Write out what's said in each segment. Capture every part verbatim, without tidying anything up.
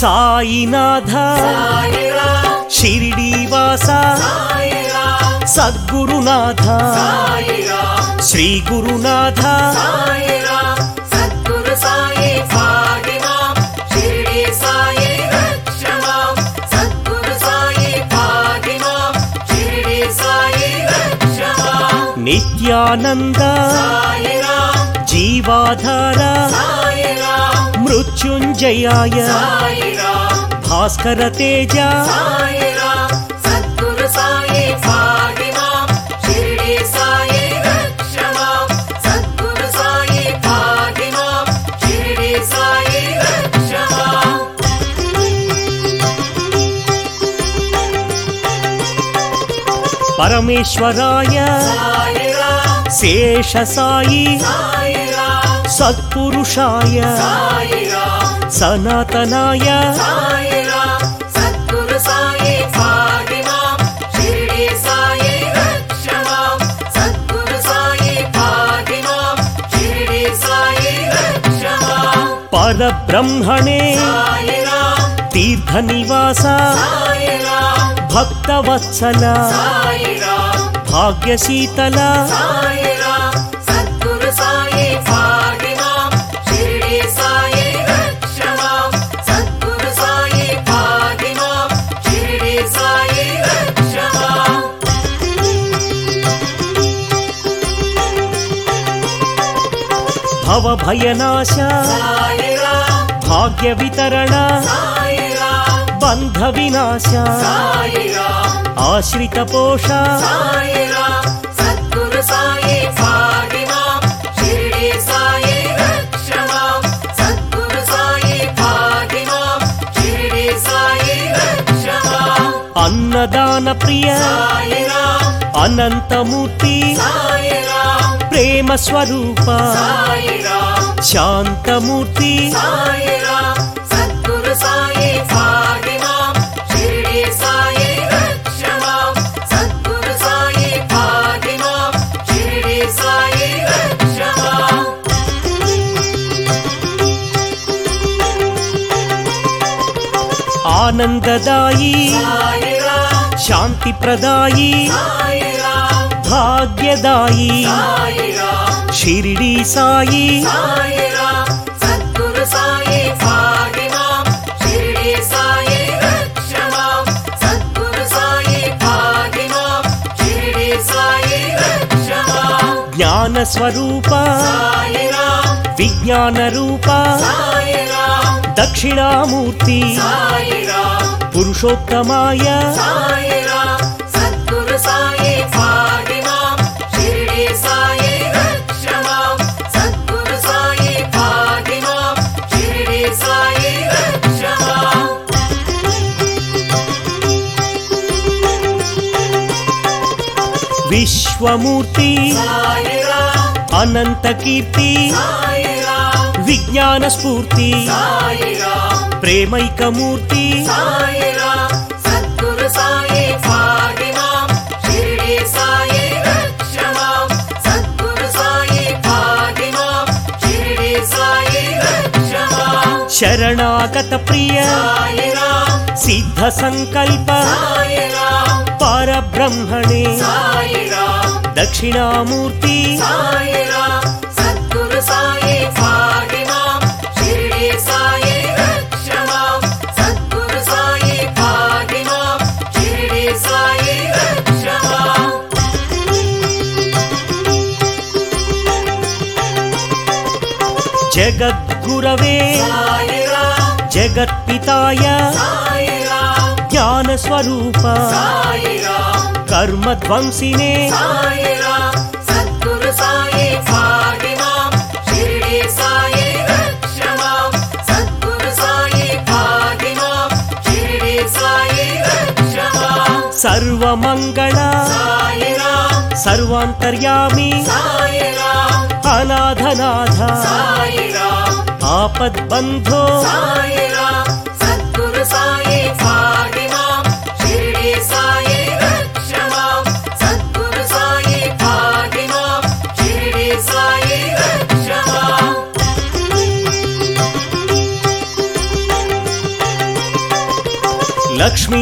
సాయినాథ షిరిడీవాస సద్గురునాథ శ్రీ గురునాథ నిత్యానంద జీవాధార మృత్యుంజయాయ భాస్కర తేజ పరమేశ్వరాయ శేషసాయి సత్పురుషాయ సనాతనాయ పరబ్రహ్మణే తీర్థనివాస భక్తవత్సల భాగ్యశీతల భవభయనాశ భాగ్య వితరణ బంధ వినాశ ఆశ్రిత పోష అన్నదాన ప్రియ అనంతమూర్తి ప్రేమ స్వరూప శాంతమూర్తి ఆనందదాయి శాంతి ప్రదాయి భాగ్యదాయి షిరిడి సాయి జ్ఞాన స్వరూప విజ్ఞాన రూప దక్షిణామూర్తి పురుషోత్తమాయ విశ్వమూర్తి అనంత కీర్తి విజ్ఞాన స్ఫూర్తి ప్రేమైకమూర్తి శరణాగత ప్రియ సిద్ధ సంకల్ప పరబ్రహ్మణే దక్షిణామూర్తి జగద్గురవే జగత్పితాయ జ్ఞాన స్వరూప కర్మధ్వంసినే సర్వమంగళ సర్వాంతర్యామి అనాథనాథ ఆపద్బంధో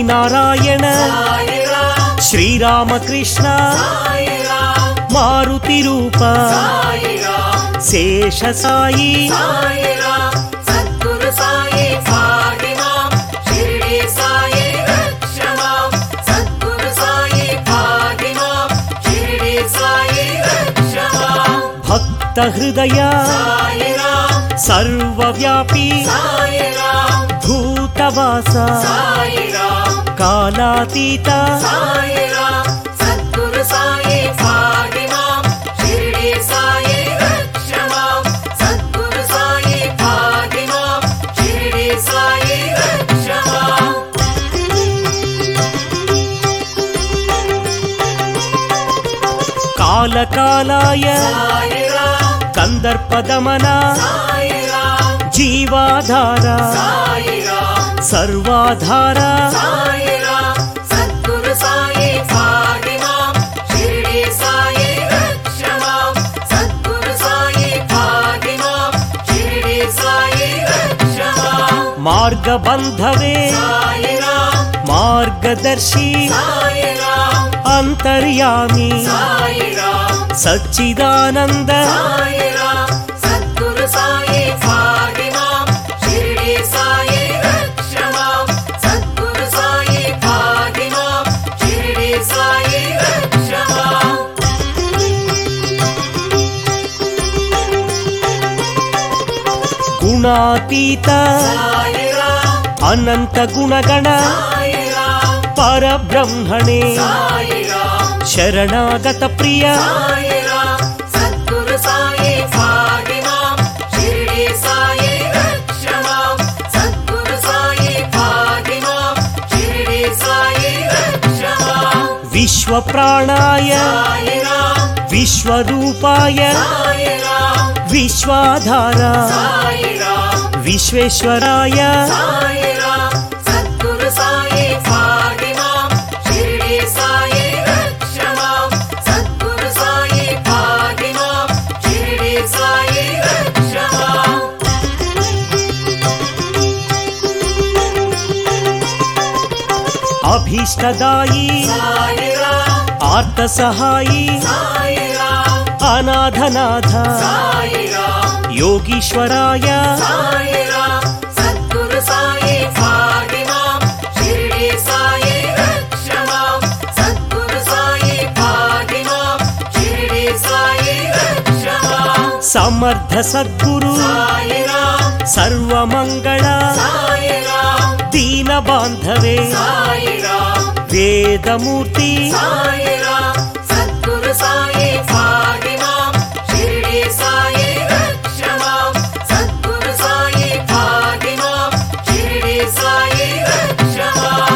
లక్ష్మీనారాయణ సాయిరాం శ్రీరామకృష్ణ సాయిరాం మారుతి రూప సాయిరాం శేష సాయి సాయిరాం సద్గురు సాయి పాహిమాం షిరిడి సాయి రక్షమాం సద్గురు సాయి పాహిమాం షిరిడి సాయి రక్షమాం భక్త హృదయ సాయిరాం సర్వవ్యాపీ సాయిరాం భూతవాస సాయిరాం కాలాతీత సాయిరాం సద్గురు సాయి పాహిమాం షిరిడి సాయి రక్షమాం సద్గురు సాయి పాహిమాం షిరిడి సాయి రక్షమాం కాలకాలాయ సాయిరాం కందర్పదమన సాయిరాం జీవాధార సాయిరాం సర్వాధార సాయిరాం సద్గురు సాయి పాహిమాం షిరిడి సాయి రక్షమాం సద్గురు సాయి పాహిమాం షిరిడి సాయి రక్షమాం మార్గబంధవే సాయిరాం మార్గదర్శి సాయిరాం అంతర్యామి సాయిరాం సచ్చిదానంద సాయిరాం సద్గురు సాయి పాహిమాం షిరిడి సాయి రక్షమాం సద్గురు సాయి పాహిమాం షిరిడి సాయి రక్షమాం గుణాతీత సాయిరాం అనంత గుణగణ సాయిరాం పరబ్రహ్మణే సాయిరాం శరణాగత ప్రియ సాయిరాం సద్గురు సాయి పాహిమాం షిరిడి సాయి రక్షమాం సద్గురు సాయి పాహిమాం షిరిడి సాయి రక్షమాం విశ్వ ప్రాణాయ సాయిరాం విశ్వరూపాయ సాయిరాం విశ్వాధార సాయిరాం విశ్వేశ్వరాయ సాయిరాం సద్గురు సాయి పాహిమాం షిరిడి సాయి రక్షమాం సద్గురు సాయి పాహిమాం షిరిడి సాయి రక్షమాం అభీష్టదాయి సాయిరాం ఆర్త సహాయి సాయిరాం అనాథనాథ సాయిరాం యోగీశ్వరాయ సాయిరాం సద్గురు సాయి పాహిమాం షిరిడి సాయి రక్షమాం సద్గురు సాయి పాహిమాం షిరిడి సాయి రక్షమాం సమర్థ సద్గురు సాయిరాం సర్వమంగళ సాయిరాం దీన బాంధవే సాయిరాం వేదమూర్తి సాయిరాం సద్గురు సాయి పాహిమాం షిరిడి సాయి రక్షమాం సద్గురు సాయి పాహిమాం షిరిడి సాయి రక్షమాం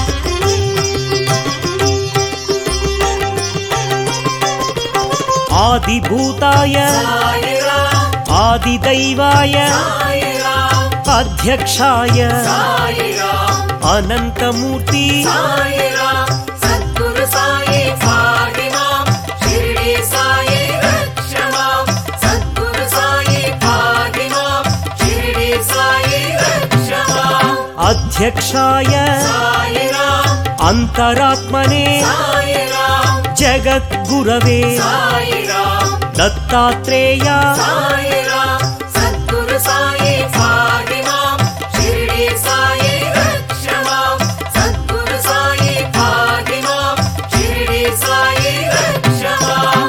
ఆదిభూతాయ సాయిరాం ఆదిదైవాయ సాయిరాం అధ్యక్షాయ సాయిరాం అనంతమూర్తి సాయిరాం సద్గురు సాయి పాహిమాం షిరిడి సాయి రక్షమాం సద్గురు సాయి పాహిమాం షిరిడి సాయి రక్షమాం అధ్యక్షాయ సాయిరాం అంతరాత్మనే సాయిరాం జగద్గురవే సాయిరాం దత్తాత్రేయ సాయిరాం సద్గురు సాయి పాహిమాం షిరిడి సాయి రక్షమాం సద్గురు సాయి పాహిమాం షిరిడి సాయి రక్షమాం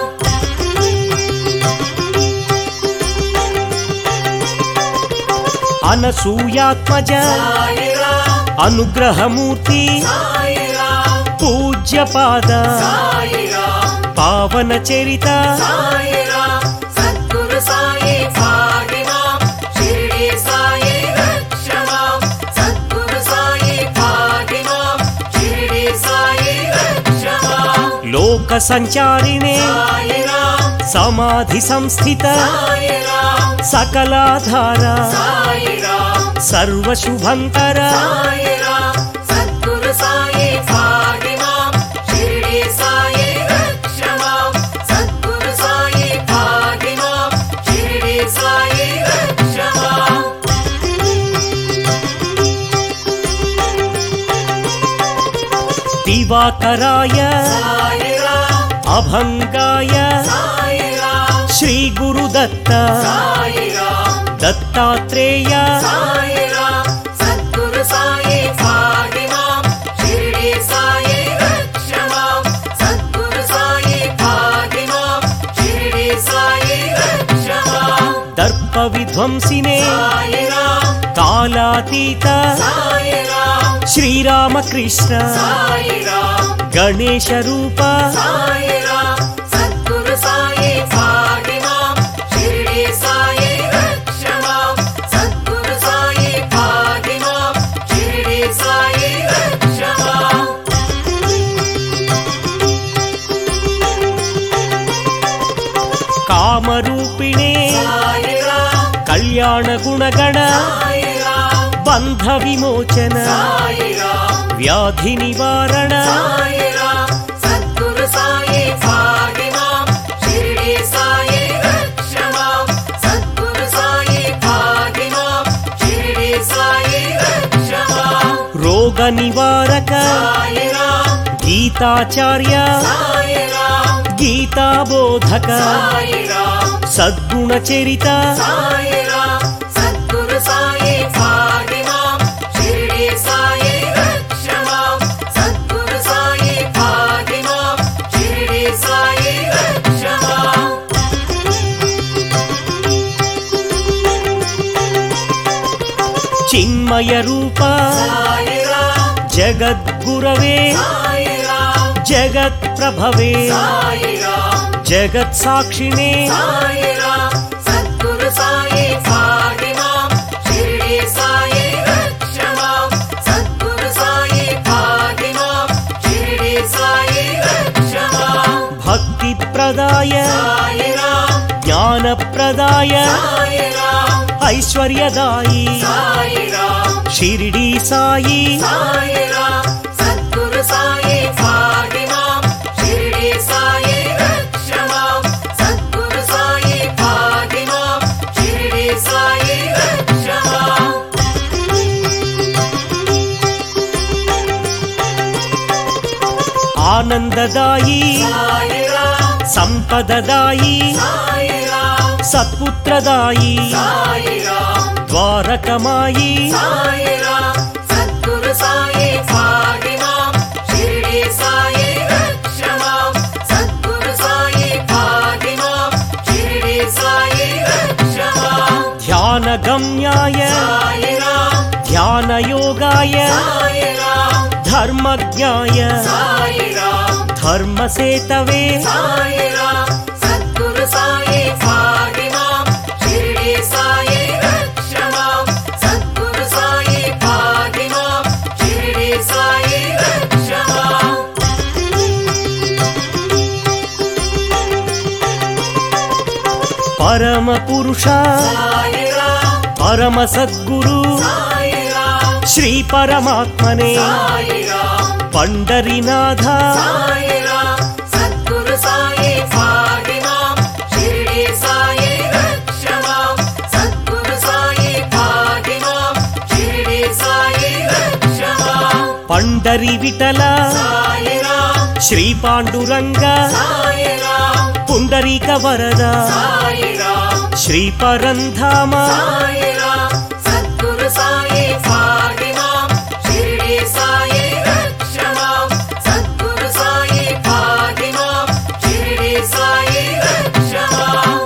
అనసూయాత్మజ సాయిరాం అనుగ్రహమూర్తి సాయిరాం పూజ్యపాద సాయిరాం పావన చరిత సాయిరాం సద్గురు సాయి పాహిమాం షిరిడి సాయి రక్షమాం సద్గురు సాయి పాహిమాం షిరిడి సాయి రక్షమాం లోక సంచారిణే సాయిరాం సమాధి సంస్థిత సాయిరాం సకలాధార సాయిరాం సర్వశుభంకర సాయిరాం సద్గురు సాయి పాహిమాం షిరిడి సాయి రక్షమాం సద్గురు సాయి పాహిమాం షిరిడి సాయి రక్షమాం दिवाकराय साईराम अभंगाय साईराम श्री गुरुदत्त साईराम दत्तात्रेय साईराम सद्गुरु साई पाहि मां शिरडी साई रक्ष मां सद्गुरु साई पाहि मां शिरडी साई रक्ष मां दर्प विध्वंसिने साईराम कालातीत साईराम श्रीरामकृष्ण साईराम गणेश रूप साईराम सद्गुरु साई पाहि मां शिरडी साई रक्ष मां सद्गुरु साई पाहि मां शिरडी साई रक्ष मां कामरूपिणे साईराम कल्याण गुणगण साईराम बंध विमोचन साईराम व्याधि निवारण साईराम सद्गुरु साई पाहि मां शिरडी साई रक्ष मां सद्गुरु साई पाहि मां शिरडी साई रक्ष मां रोग निवारक साईराम गीताचार्य साईराम गीता बोधक साईराम सद्गुण चरित साईराम सद्गुरु साई पाहि मां शिरडी साई रक्ष मां सद्गुरु साई पाहि मां शिरडी साई रक्ष मां चिन्मय रूप साईराम जगद्गुरवे साईराम जगत् प्रभवे साईराम जगत् साक्षिणे साईराम सद्गुरु साई पाहि मां शिरडी साई रक्ष मां सद्गुरु साई पाहि मां शिरडी साई रक्ष मां भक्ति प्रदाय साईराम ज्ञान प्रदाय साईराम ऐश्वर्यदायी साईराम शिरडी साई साईराम सद्गुरु साई पाहि मां शिरडी साई रक्ष मां सद्गुरु साई पाहि मां शिरडी साई रक्ष मां आनंददायी साईराम संपददायी साईराम सत्पुत्रदायी साईराम द्वारकमायी साईराम सद्गुरु साई पाहि मां शिरडी साई रक्ष मां सद्गुरु साई पाहि मां शिरडी साई रक्ष मां ध्यान गम्याय साईराम ध्यान योगाय साईराम धर्मज्ञाय साईराम धर्म सेतवे साईराम सद्गुरु साई पाहि मां शिरडी साई रक्ष मां सद्गुरु साई पाहि मां शिरडी साई रक्ष मां परम पुरुष साईराम परम सद्गुरु साईराम श्री परमात्मने साईराम पंडरीनाथ साईराम सद्गुरु साई पाहि मां शिरडी साई रक्ष मां सद्गुरु साई पाहि मां शिरडी साई रक्ष मां पंडरी विठल साईराम श्री पांडुरंग साईराम पुंडरीक वरद साईराम श्री परंधाम साईराम सद्गुरु साई पाहि मां शिरडी साई रक्ष मां सद्गुरु साई पाहि मां शिरडी साई रक्ष मां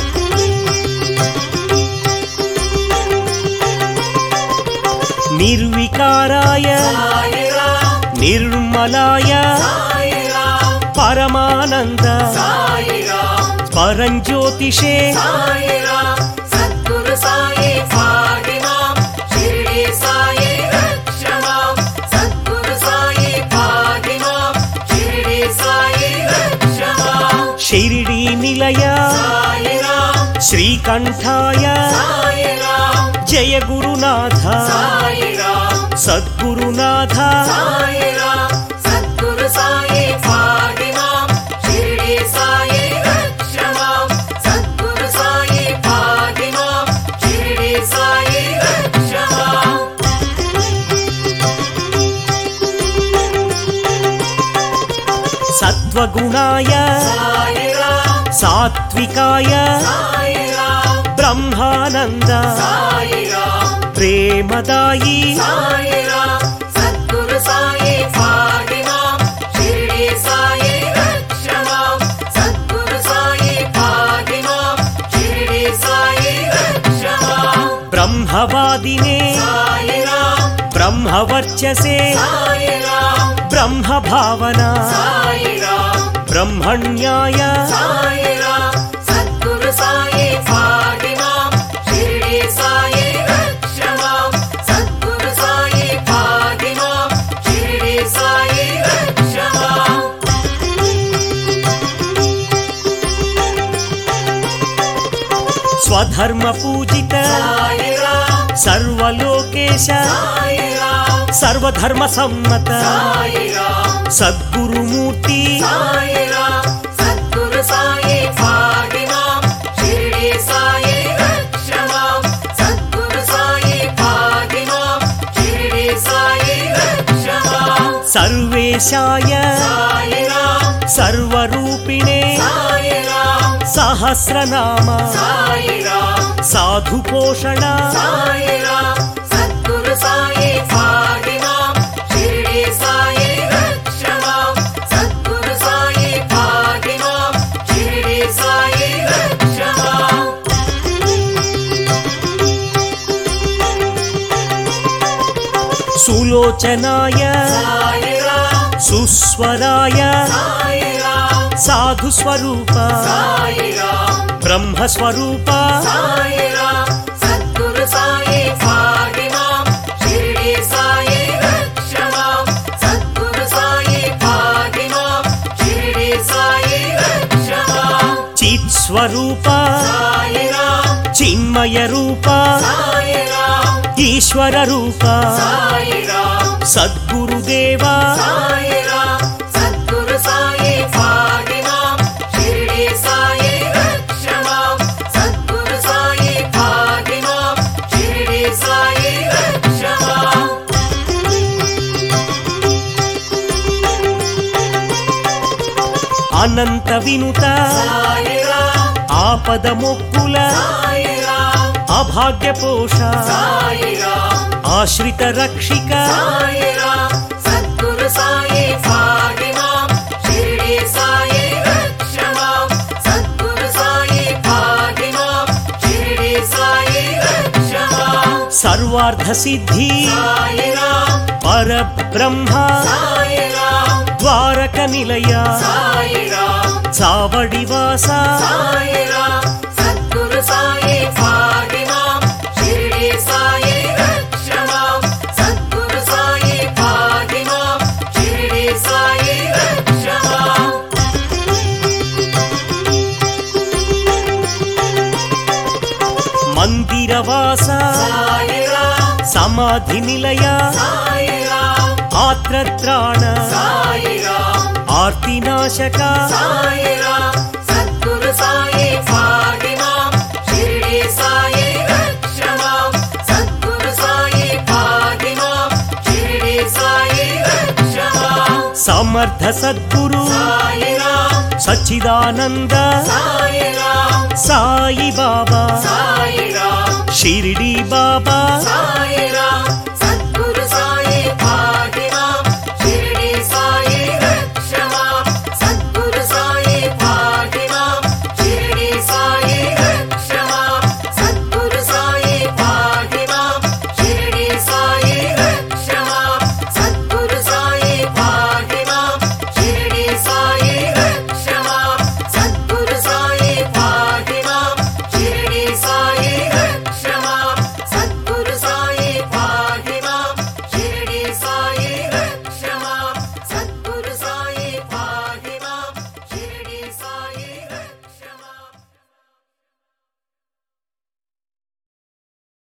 निर्विकाराय साईराम निर्मलाय साईराम परमानंद साईराम परंज्योतिषे साईराम सद्गुरु साई पाहि मां शिरडी साई रक्ष मां सद्गुरु साई पाहि मां शिरडी साई रक्ष मां शिरडी निलय साईराम श्रीकंठाय साईराम जय गुरुनाथ साईराम सद्गुरुनाथ साईराम सद्गुरु साई पाहि मां शिरडी साई रक्ष मां सद्गुरु साई पाहि मां शिरडी साई रक्ष मां సత్వగుణాయ సాయిరాం సాత్వికాయ సాయిరాం బ్రహ్మానంద సాయిరాం ప్రేమదాయి సాయిరాం సద్గురు సాయి ఫాతిమాం షిరిడి సాయి రక్షమాం సద్గురు సాయి ఫాతిమాం షిరిడి సాయి రక్షమాం బ్రహ్మవాదినే సాయిరాం బ్రహ్మవర్చసే సాయిరాం బ్రహ్మ భావన సాయిరాం బ్రహ్మణ్యాయ సాయిరాం సద్గురు సాయి ఫాతిమాం షిరిడి సాయి రక్షమాం సద్గురు సాయి ఫాతిమాం షిరిడి సాయి రక్షమాం స్వధర్మ పూజిత సాయిరాం సర్వలోకేశ సాయిరాం సర్వధర్మ సమ్మత సాయిరాం సద్గురుమూర్తి సాయిరాం సద్గురు సాయి ఫాతిమాం షిరిడి సాయి రక్షమాం సద్గురు సాయి ఫాతిమాం షిరిడి సాయి రక్షమాం సర్వేశాయ సాయిరాం సర్వరూపిణే సాయిరాం సహస్రనామ సాయిరాం సాధు పోషణ సాయిరాం సద్గురు సాయి ఫాతిమాం షిరిడి సాయి రక్షమాం సద్గురు సాయి ఫాతిమాం షిరిడి సాయి రక్షమాం సులోచనాయ సాయిరాం సుస్వరాయ సాయిరాం సాధు స్వరూప సాయిరాం బ్రహ్మస్వరూప సాయిరాం సద్గురు సాయి ఫాతిమాం షిరిడి సాయి రక్షమాం సద్గురు సాయి ఫాతిమాం షిరిడి సాయి రక్షమాం చిత్ స్వరూప సాయిరాం చిన్మయ రూప సాయిరాం ఈశ్వర రూప సాయిరాం సద్గురుదేవ సాయిరాం సద్గురు సాయి ఫాతిమాం షిరిడి సాయి రక్షమాం సద్గురు సాయి ఫాతిమాం షిరిడి సాయి రక్షమాం అనంత వినుత సాయిరాం ఆపద మొక్కుల సాయిరాం అభాగ్య పోష సాయిరాం ఆశ్రిత రక్షిక సాయిరాం సద్గురు సాయి ఫాతిమాం షిరిడి సాయి రక్షమాం సద్గురు సాయి ఫాతిమాం షిరిడి సాయి రక్షమాం సర్వార్థ సిద్ధి సాయిరాం పరబ్రహ్మ సాయిరాం ద్వారక నిలయ సాయిరాం చావడివాస సాయిరాం సద్గురు సాయి ఫాతిమాం షిరిడి సాయి రక్షమాం సద్గురు సాయి ఫాతిమాం షిరిడి సాయి రక్షమాం మందిరవాస సాయిరాం సమాధి నిలయ సాయిరాం ఆత్రత్రాణ సాయిరాం ఆర్తినాశక సాయిరాం సద్గురు సాయి ఫాతిమాం షిరిడి సాయి రక్షమాం సద్గురు సాయి ఫాతిమాం షిరిడి సాయి రక్షమాం సమర్థ సద్గురు సాయిరాం సచ్చిదానంద సాయిరాం సాయి బాబా సాయిరాం షిరిడి బాబా సాయిరాం